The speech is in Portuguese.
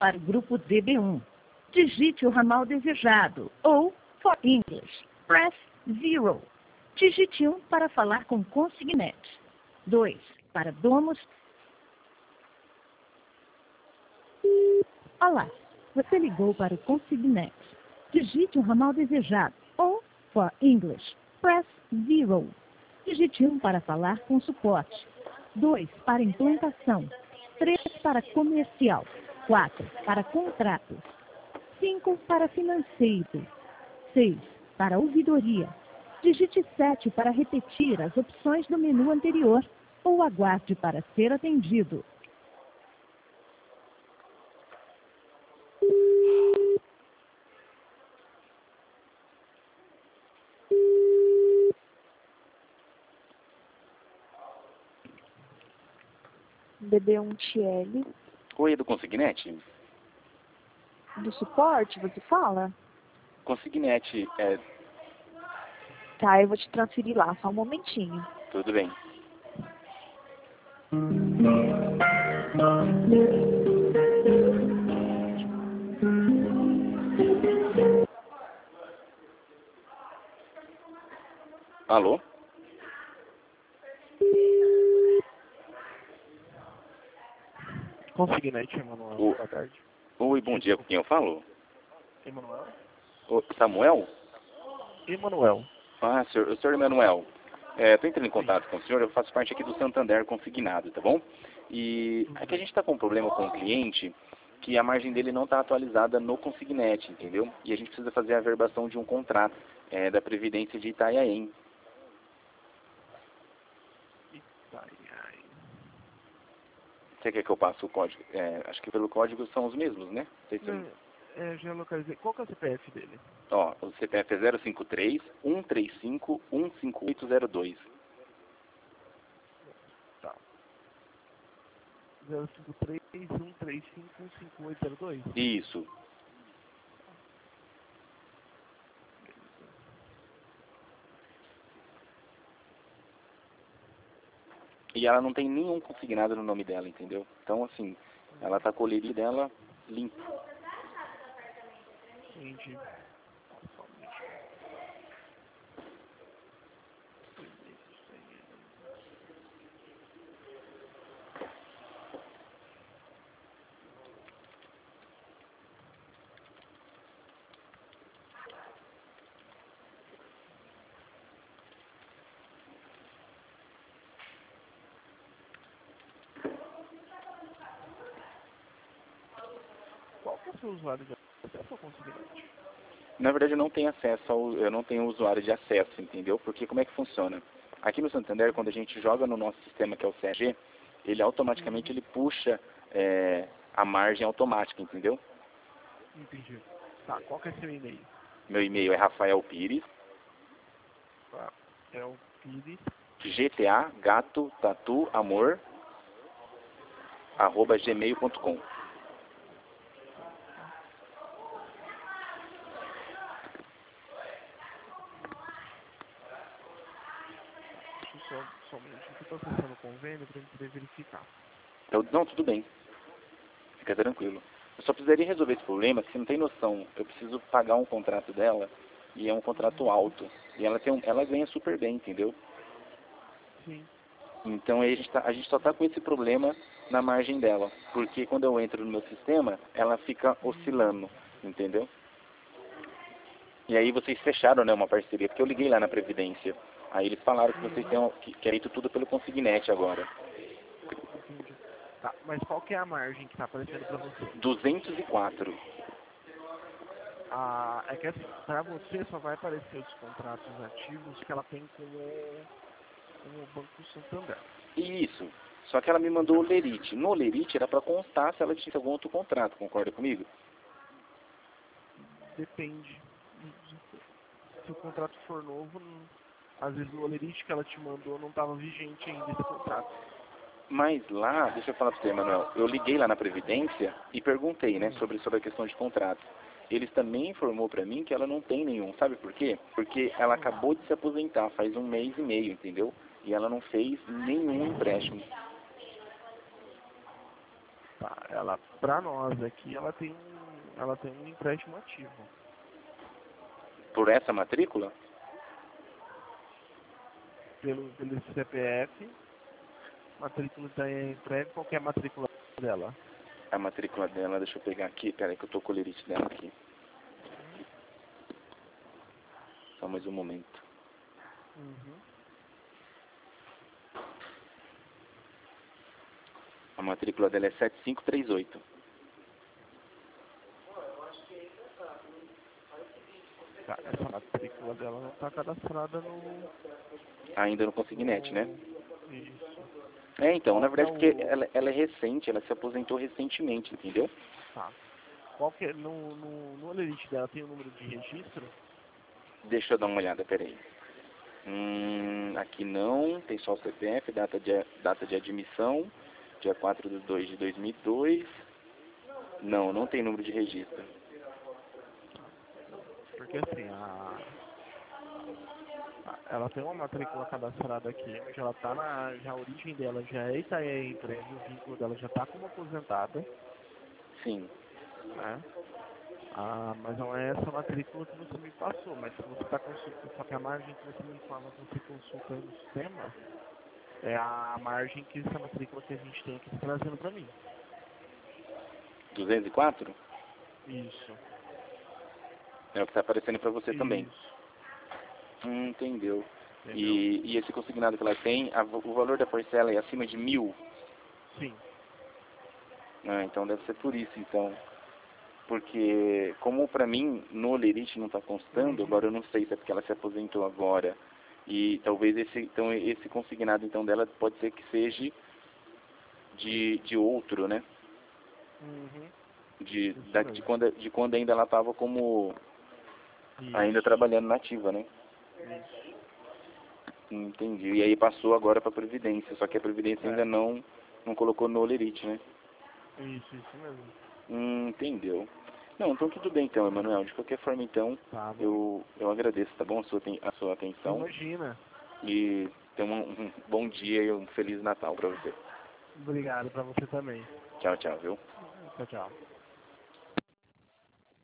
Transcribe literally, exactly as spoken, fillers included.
Para o grupo D B um, digite o ramal desejado ou, for English, press zero. Digite um para falar com Consignet. dois para Domus. Olá, você ligou para o Consignet. Digite o ramal desejado ou, for English, press zero. Digite um para falar com suporte. dois para implantação. três para comercial. quatro para contratos. cinco para financeiro. seis para ouvidoria. Digite sete para repetir as opções do menu anterior ou aguarde para ser atendido. D B um T L. Oi, é do Consignet? Do suporte, você fala? Consignet, é... Tá, eu vou te transferir lá, só um momentinho. Tudo bem. Alô? Consignet, Emanuel. O... Boa tarde. Oi, bom dia. Com quem eu falo? Emanuel? O Samuel? Emanuel. Ah, senhor, o senhor Emanuel. Estou entrando em contato com o senhor, eu faço parte aqui do Santander Consignado, tá bom? E é que a gente está com um problema com o cliente que a margem dele não está atualizada no Consignet, entendeu? E a gente precisa fazer a averbação de um contrato é, da Previdência de Itanhaém. Itanhaém. Você quer que eu passe o código? É, acho que pelo código são os mesmos, né? Não sei se eu... É, já localizei. Qual que é o C P F dele? Ó, o C P F é zero cinco três, um três cinco, um cinco oito zero dois. Tá. zero cinco três, um três cinco, um cinco oito zero dois? Isso. E ela não tem nenhum consignado no nome dela, entendeu? Então, assim, ela tá com o leri dela limpo. Entendi. Qual que é o seu usuário de acesso ao Consignet? Na verdade, eu não tenho acesso ao, eu não tenho usuário de acesso, entendeu? Porque como é que funciona? Aqui no Santander, quando a gente joga no nosso sistema, que é o C A G, ele automaticamente ele puxa é, a margem automática, entendeu? Entendi. Tá, qual que é seu e-mail? Meu e-mail é Rafael Pires, Tá. É o Pires. G T A, gato, tatu, amor, arroba gmail ponto com. Deixa eu só, só um minutinho que eu tô acessando o convênio pra gente poder verificar. Eu, não, tudo bem. Fica tranquilo. Eu só precisaria resolver esse problema, que você não tem noção. Eu preciso pagar um contrato dela, e é um contrato alto. E ela, tem um, ela ganha super bem, entendeu? Sim. Então aí a gente, tá, a gente só está com esse problema na margem dela. Porque quando eu entro no meu sistema, ela fica oscilando, entendeu? E aí vocês fecharam, né, uma parceria, porque eu liguei lá na Previdência. Aí eles falaram que vocês têm, que, que é feito tudo pelo Consignet agora. Entendi. Tá, mas qual que é a margem que tá aparecendo pra você? duzentos e quatro. Ah, é que assim, pra você só vai aparecer os contratos ativos que ela tem com o, com o Banco Santander. Isso. Só que ela me mandou o lerite. No lerite era para constar se ela tinha algum outro contrato, concorda comigo? Depende. Se o contrato for novo, não, às vezes no lerite que ela te mandou não estava vigente ainda esse contrato. Mas lá, deixa eu falar para você, Manuel, eu liguei lá na Previdência e perguntei, né, sobre, sobre a questão de contrato. Eles também informou para mim que ela não tem nenhum, sabe por quê? Porque ela acabou de se aposentar faz um mês e meio, entendeu? E ela não fez nenhum empréstimo. Tá, ela, pra nós aqui, ela tem um, ela tem um empréstimo ativo. Por essa matrícula? Pelo, pelo C P F, matrícula está em empréstimo, qual que é a matrícula dela? A matrícula dela, deixa eu pegar aqui, peraí que eu tô com o lerite dela aqui. Só mais um momento. Uhum. A matrícula dela é sete cinco três oito. Tá, essa matrícula dela não está cadastrada no... Ainda no Consignet, né? Isso. É, então, na Qual que é verdade, porque o- ela, ela é recente, ela se aposentou recentemente, entendeu? Tá. Qual que é, no, no, no olerite dela tem o número de registro? Deixa eu dar uma olhada, peraí. Hum, aqui não, tem só o C P F, data de, data de admissão, dia quatro de dois de dois mil e dois. Não, não tem número de registro. Porque assim, a, a- ela tem uma matrícula cadastrada aqui, onde ela tá na. Já a origem dela já é Itaé Empresa, o vínculo dela já tá como aposentada, Sim. né? Ah, mas não é essa matrícula que você me passou, mas se você está consultando, só que a margem que você me fala que você consulta aí no sistema é a margem que essa matrícula que a gente tem aqui está trazendo para mim. duzentos e quatro? Isso. É o que está aparecendo para você também. Isso. Hum, entendeu. Entendeu? E, e esse consignado que ela tem, a, o valor da parcela é acima de mil? Sim. Ah, então deve ser por isso, então. Porque, como pra mim, no lerite não está constando, Uhum. agora eu não sei se é porque ela se aposentou agora. E talvez esse, então, esse consignado então dela pode ser que seja de, de outro, né? Uhum. De, Isso da, mesmo. de, quando, de quando ainda ela estava como, ainda Isso. trabalhando na ativa, né? Isso. Entendi. E aí passou agora para Previdência, só que a Previdência ainda É. não, não colocou no lerite, né? Isso, isso mesmo. Hum, entendeu. Não, então tudo bem então, Emanuel. De qualquer forma, então, Tá bom. eu, eu agradeço, tá bom? A sua, aten- a sua atenção. Imagina. E tenha um, um bom dia e um Feliz Natal para você. Obrigado para você também. Tchau, tchau, viu? Tchau, tchau.